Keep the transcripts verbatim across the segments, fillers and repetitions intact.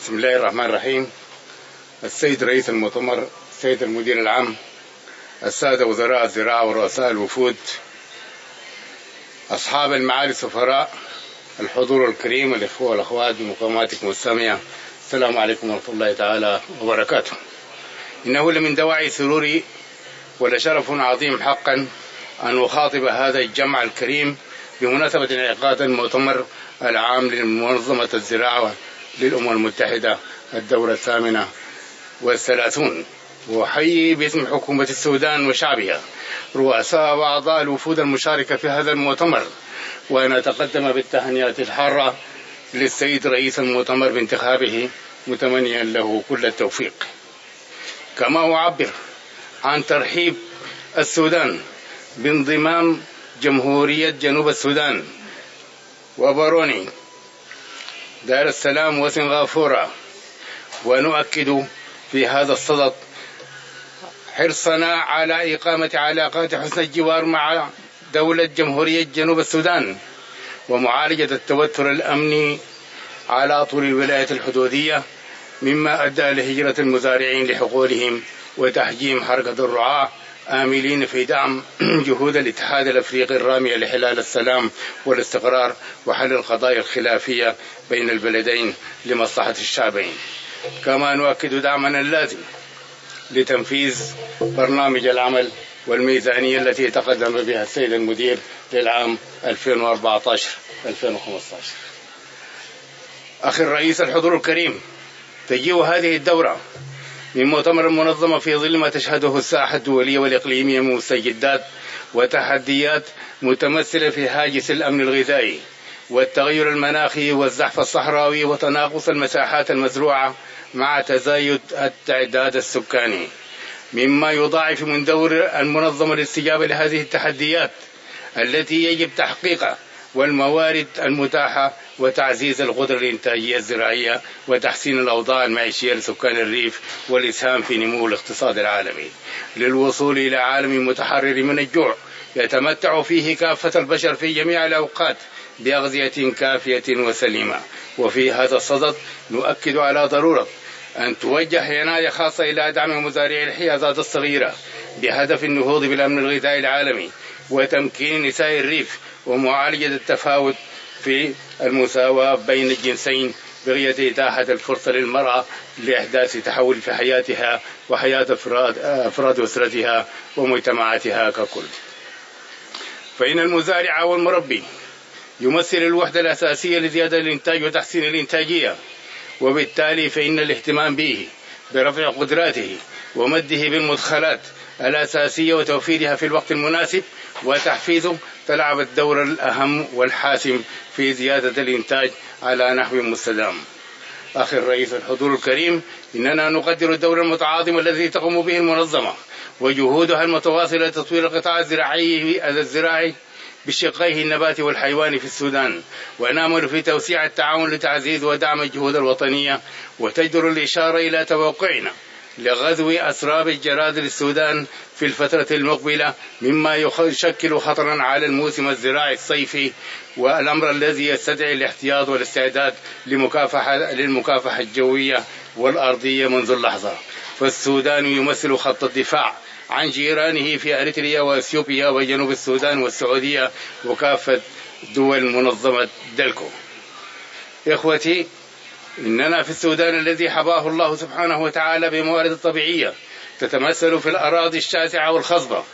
بسم الله الرحمن الرحيم. السيد رئيس المؤتمر، السيد المدير العام، السادة وزراء الزراعة ورؤساء الوفود، أصحاب المعالي السفراء، الحضور الكريم، الإخوة والأخوات بمقاماتكم السامية، السلام عليكم ورحمة الله تعالى وبركاته. إنه لمن دواعي سروري ولشرف عظيم حقا أن أخاطب هذا الجمع الكريم بمناسبة انعقاد المؤتمر العام لمنظمة الزراعة للأمم المتحدة الدورة الثامنة والثلاثون، وأحيي باسم حكومة السودان وشعبها رؤساء وأعضاء الوفود المشاركة في هذا المؤتمر، وأن أتقدم بالتهنئة الحارة للسيد رئيس المؤتمر بانتخابه متمنيا له كل التوفيق. كما أعبر عن ترحيب السودان بانضمام جمهورية جنوب السودان وباروني دار السلام وسنغافورة، ونؤكد في هذا الصدد حرصنا على إقامة علاقات حسن الجوار مع دولة جمهورية جنوب السودان ومعالجة التوتر الأمني على طول الولايات الحدودية، مما أدى لهجرة المزارعين لحقولهم وتحجيم حركة الرعاة، آملين في دعم جهود الاتحاد الأفريقي الرامية لحلال السلام والاستقرار وحل القضايا الخلافية بين البلدين لمصلحة الشعبين. كما نؤكد دعمنا اللازم لتنفيذ برنامج العمل والميزانية التي تقدم بها السيد المدير للعام ألفين وأربعة عشر ألفين وخمسة عشر. أخي الرئيس الحضور الكريم، تجيء هذه الدورة من مؤتمر المنظمة في ظل ما تشهده الساحة الدولية والإقليمية من مستجدات وتحديات متمثلة في هاجس الأمن الغذائي والتغير المناخي والزحف الصحراوي وتناقص المساحات المزروعة مع تزايد التعداد السكاني، مما يضاعف من دور المنظمة الاستجابة لهذه التحديات التي يجب تحقيقها والموارد المتاحة وتعزيز القدرة الإنتاجية الزراعية وتحسين الأوضاع المعيشية لسكان الريف والإسهام في نمو الاقتصاد العالمي للوصول إلى عالم متحرر من الجوع يتمتع فيه كافة البشر في جميع الأوقات بأغذية كافية وسليمة. وفي هذا الصدد نؤكد على ضرورة أن توجه عناية خاصة إلى دعم مزارعي الحيازات الصغيرة بهدف النهوض بالأمن الغذائي العالمي وتمكين نساء الريف ومعالجة التفاوت في المساواة بين الجنسين بغية إتاحة الفرصة للمرأة لإحداث تحول في حياتها وحياة أفراد, أفراد أسرتها ومجتمعاتها ككل. فإن المزارع والمربي يمثل الوحدة الأساسية لزيادة الإنتاج وتحسين الإنتاجية، وبالتالي فإن الاهتمام به برفع قدراته ومده بالمدخلات الأساسية وتوفيرها في الوقت المناسب وتحفيزه تلعب الدور الأهم والحاسم في زيادة الإنتاج على نحو مستدام. أخي الرئيس الحضور الكريم، إننا نقدر الدور المتعاظم الذي تقوم به المنظمة وجهودها المتواصلة لتطوير القطاع الزراعي الزراعي بشقيه النباتي والحيواني في السودان، ونأمل في توسيع التعاون لتعزيز ودعم الجهود الوطنية، وتجدر الإشارة إلى توقعنا لغزو أسراب الجراد للسودان في الفترة المقبلة، مما يشكل خطرا على الموسم الزراعي الصيفي، والأمر الذي يستدعي الاحتياط والاستعداد لمكافحة للمكافحة الجوية والأرضية منذ اللحظة. فالسودان يمثل خط الدفاع عن جيرانه في أريتريا وأثيوبيا وجنوب السودان والسعودية وكافة دول منظمة دلكو. إخوتي، إننا في السودان الذي حباه الله سبحانه وتعالى بموارد طبيعية تتمثل في الأراضي الشاسعة والخصبة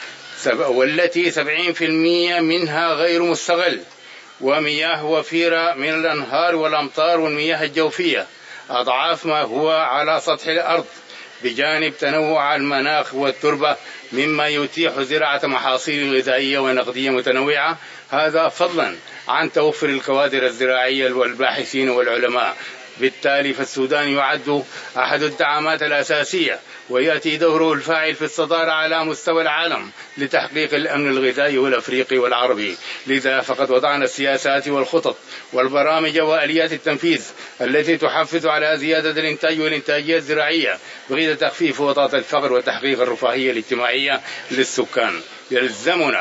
والتي سبعين بالمئة منها غير مستغل، ومياه وفيرة من الأنهار والأمطار والمياه الجوفية أضعاف ما هو على سطح الأرض، بجانب تنوع المناخ والتربة مما يتيح زراعة محاصيل غذائية ونقدية متنوعة، هذا فضلا عن توفر الكوادر الزراعية والباحثين والعلماء. بالتالي فالسودان يعد أحد الدعامات الأساسية ويأتي دوره الفاعل في الصدارة على مستوى العالم لتحقيق الأمن الغذائي والأفريقي والعربي. لذا فقد وضعنا السياسات والخطط والبرامج وآليات التنفيذ التي تحفز على زيادة الإنتاج والإنتاجية الزراعية بغية تخفيف وطأة الفقر وتحقيق الرفاهية الاجتماعية للسكان. يلزمنا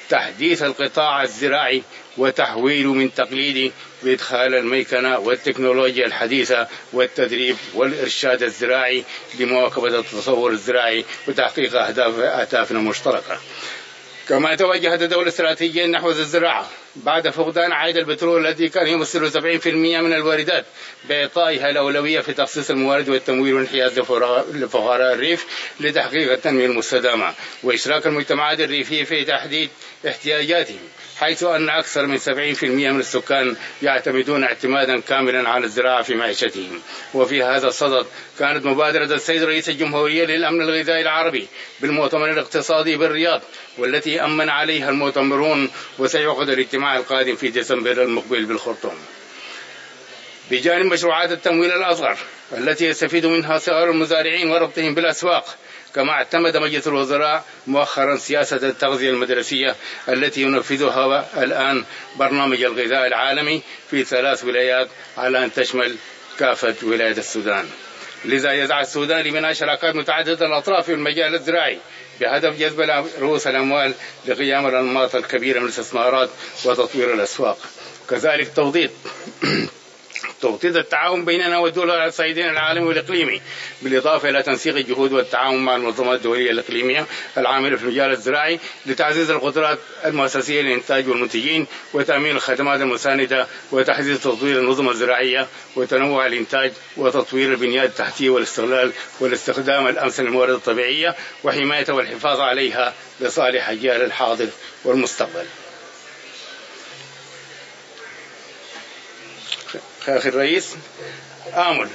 تحديث القطاع الزراعي وتحويله من تقليدي بإدخال الميكنة والتكنولوجيا الحديثة والتدريب والإرشاد الزراعي لمواكبة التطور الزراعي وتحقيق أهداف أهدافنا المشتركة. كما توجهت الدولة استراتيجيا نحو الزراعة بعد فقدان عائد البترول الذي كان يمثل سبعين بالمئة من الواردات، بإعطائها الأولوية في تخصيص الموارد والتمويل والانحياز لفقراء الريف لتحقيق التنمية المستدامة، وإشراك المجتمعات الريفية في تحديد احتياجاتهم، حيث أن أكثر من سبعين بالمئة من السكان يعتمدون اعتمادا كاملا على الزراعة في معيشتهم. وفي هذا الصدد كانت مبادرة السيد رئيس الجمهورية للأمن الغذائي العربي بالمؤتمر الاقتصادي بالرياض، والتي أمن عليها المؤتمرون، وسيعقد الاجتماع القادم في ديسمبر المقبل بالخرطوم. بجانب مشروعات التمويل الأصغر التي يستفيد منها صغار المزارعين وربطهم بالأسواق، كما اعتمد مجلس الوزراء مؤخرا سياسة التغذية المدرسية التي ينفذها الآن برنامج الغذاء العالمي في ثلاث ولايات على أن تشمل كافة ولايات السودان. لذا يسعى السودان لبناء شراكات متعددة الأطراف في المجال الزراعي بهدف جذب رؤوس الأموال لقيام الأنماط الكبيرة من الاستثمارات وتطوير الأسواق. كذلك توطيد توطيد التعاون بيننا والدول على الصعيدين العالمي والإقليمي، بالإضافة إلى تنسيق الجهود والتعاون مع المنظمات الدولية الإقليمية العاملة في المجال الزراعي لتعزيز القدرات المؤسسية للإنتاج والمنتجين وتأمين الخدمات المساندة وتحديث تطوير النظم الزراعية وتنوع الإنتاج وتطوير البنيات التحتية والاستغلال والاستخدام الأمثل للموارد الطبيعية وحمايتها والحفاظ عليها لصالح أجيال الحاضر والمستقبل. أخي الرئيس، آمل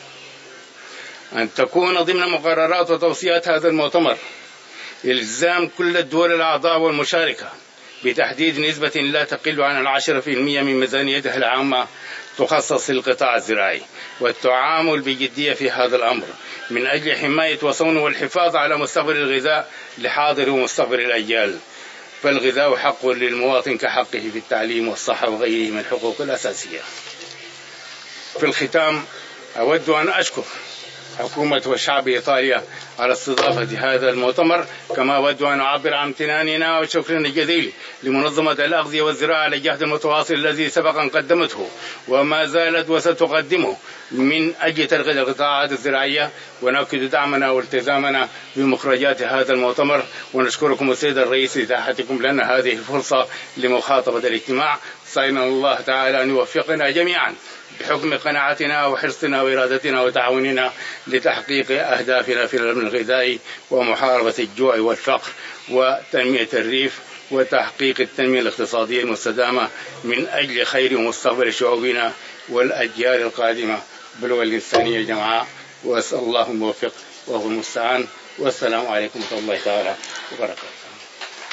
أن تكون ضمن مقررات وتوصيات هذا المؤتمر إلزام كل الدول الأعضاء والمشاركة بتحديد نسبة لا تقل عن العشرة في المئة من ميزانيتها العامة تخصص للقطاع الزراعي، والتعامل بجدية في هذا الأمر من أجل حماية وصون والحفاظ على مستقبل الغذاء لحاضر ومستقبل الأجيال. فالغذاء حق للمواطن كحقه في التعليم والصحة وغيره من الحقوق الأساسية. في الختام أود أن أشكر حكومة وشعب إيطاليا على استضافة هذا المؤتمر، كما أود أن أعبر عن امتناننا وشكرنا الجزيل لمنظمة الأغذية والزراعة على الجهد المتواصل الذي سبقا قدمته وما زالت وستقدمه من أجل ترغيب القطاعات الزراعية، ونؤكد دعمنا والتزامنا بمخرجات هذا المؤتمر. ونشكركم السيد الرئيس لإتاحتكم لنا هذه الفرصة لمخاطبة الاجتماع. سألنا الله تعالى أن يوفقنا جميعا بحكم قناعتنا وحرصنا وإرادتنا وتعاوننا لتحقيق أهدافنا في الأمن الغذائي ومحاربة الجوع والفقر وتنمية الريف وتحقيق التنمية الاقتصادية المستدامة من أجل خير ومستقبل شعوبنا والأجيال القادمة باللغة الإنسانية جمعاء. وأسأل الله الموفق وهو المستعان. والسلام عليكم ورحمة الله تعالى وبركاته.